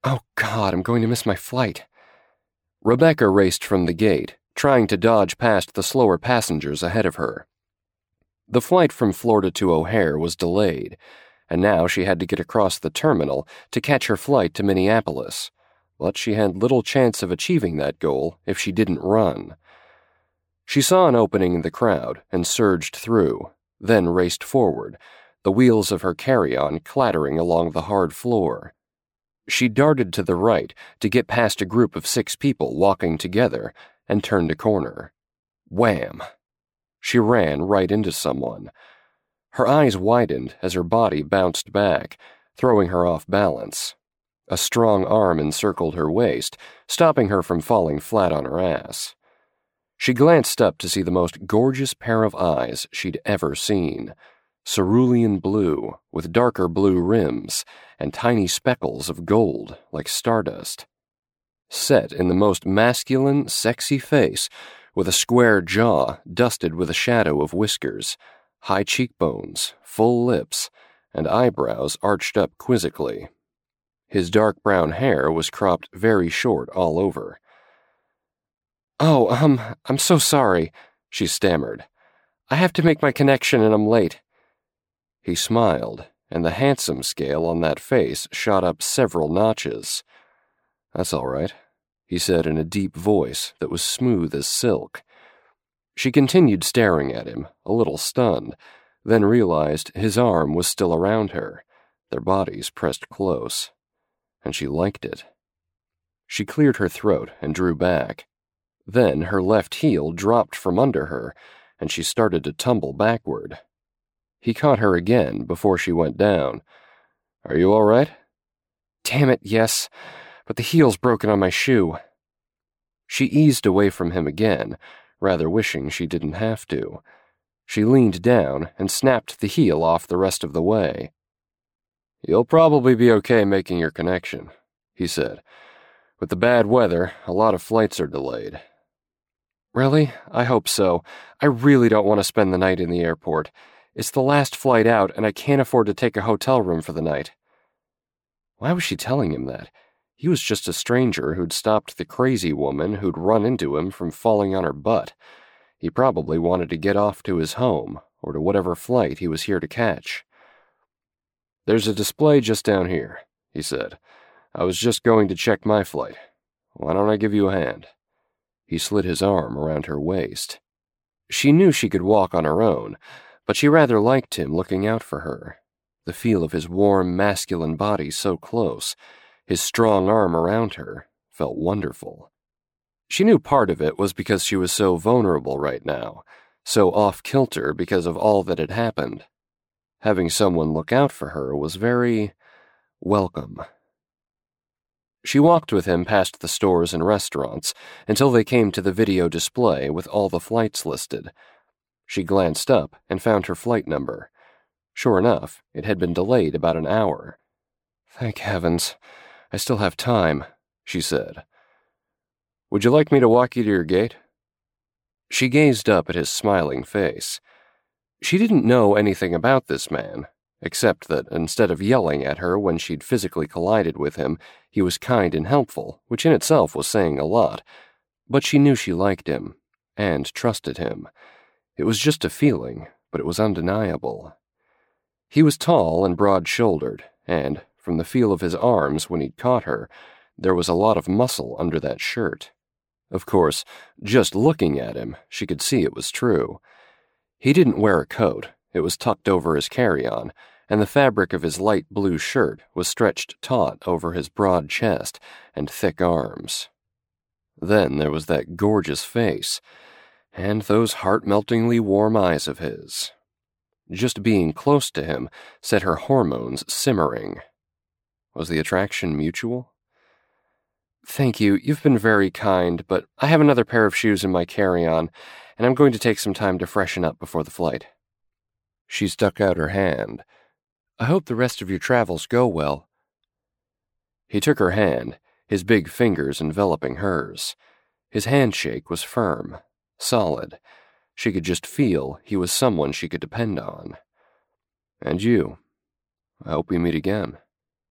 Oh God, I'm going to miss my flight. Rebecca raced from the gate, trying to dodge past the slower passengers ahead of her. The flight from Florida to O'Hare was delayed, and now she had to get across the terminal to catch her flight to Minneapolis, but she had little chance of achieving that goal if she didn't run. She saw an opening in the crowd and surged through, then raced forward, the wheels of her carry-on clattering along the hard floor. She darted to the right to get past a group of 6 people walking together and turned a corner. Wham! She ran right into someone. Her eyes widened as her body bounced back, throwing her off balance. A strong arm encircled her waist, stopping her from falling flat on her ass. She glanced up to see the most gorgeous pair of eyes she'd ever seen. Cerulean blue, with darker blue rims, and tiny speckles of gold like stardust. Set in the most masculine, sexy face, with a square jaw dusted with a shadow of whiskers, high cheekbones, full lips, and eyebrows arched up quizzically. His dark brown hair was cropped very short all over. "Oh, I'm so sorry," she stammered. "I have to make my connection and I'm late." He smiled, and the handsome scale on that face shot up several notches. "That's all right," he said in a deep voice that was smooth as silk. She continued staring at him, a little stunned, then realized his arm was still around her, their bodies pressed close, and she liked it. She cleared her throat and drew back. Then her left heel dropped from under her, and she started to tumble backward. He caught her again before she went down. "Are you all right?" "Damn it, yes, but the heel's broken on my shoe." She eased away from him again, rather wishing she didn't have to. She leaned down and snapped the heel off the rest of the way. "You'll probably be okay making your connection," he said. "With the bad weather, a lot of flights are delayed." "Really? I hope so. I really don't want to spend the night in the airport. It's the last flight out, and I can't afford to take a hotel room for the night." Why was she telling him that? He was just a stranger who'd stopped the crazy woman who'd run into him from falling on her butt. He probably wanted to get off to his home, or to whatever flight he was here to catch. "There's a display just down here," he said. "I was just going to check my flight. Why don't I give you a hand?" He slid his arm around her waist. She knew she could walk on her own, but she rather liked him looking out for her. The feel of his warm, masculine body so close, his strong arm around her, felt wonderful. She knew part of it was because she was so vulnerable right now, so off-kilter because of all that had happened. Having someone look out for her was very welcome. She walked with him past the stores and restaurants until they came to the video display with all the flights listed. She glanced up and found her flight number. Sure enough, it had been delayed about an hour. "Thank heavens, I still have time," she said. "Would you like me to walk you to your gate?" She gazed up at his smiling face. She didn't know anything about this man, except that instead of yelling at her when she'd physically collided with him, he was kind and helpful, which in itself was saying a lot. But she knew she liked him, and trusted him. It was just a feeling, but it was undeniable. He was tall and broad-shouldered, and, from the feel of his arms when he'd caught her, there was a lot of muscle under that shirt. Of course, just looking at him, she could see it was true. He didn't wear a coat, it was tucked over his carry-on, and the fabric of his light blue shirt was stretched taut over his broad chest and thick arms. Then there was that gorgeous face, and those heart-meltingly warm eyes of his. Just being close to him set her hormones simmering. Was the attraction mutual? "Thank you, you've been very kind, but I have another pair of shoes in my carry-on, and I'm going to take some time to freshen up before the flight." She stuck out her hand. "I hope the rest of your travels go well." He took her hand, his big fingers enveloping hers. His handshake was firm, solid. She could just feel he was someone she could depend on. "And you. I hope we meet again."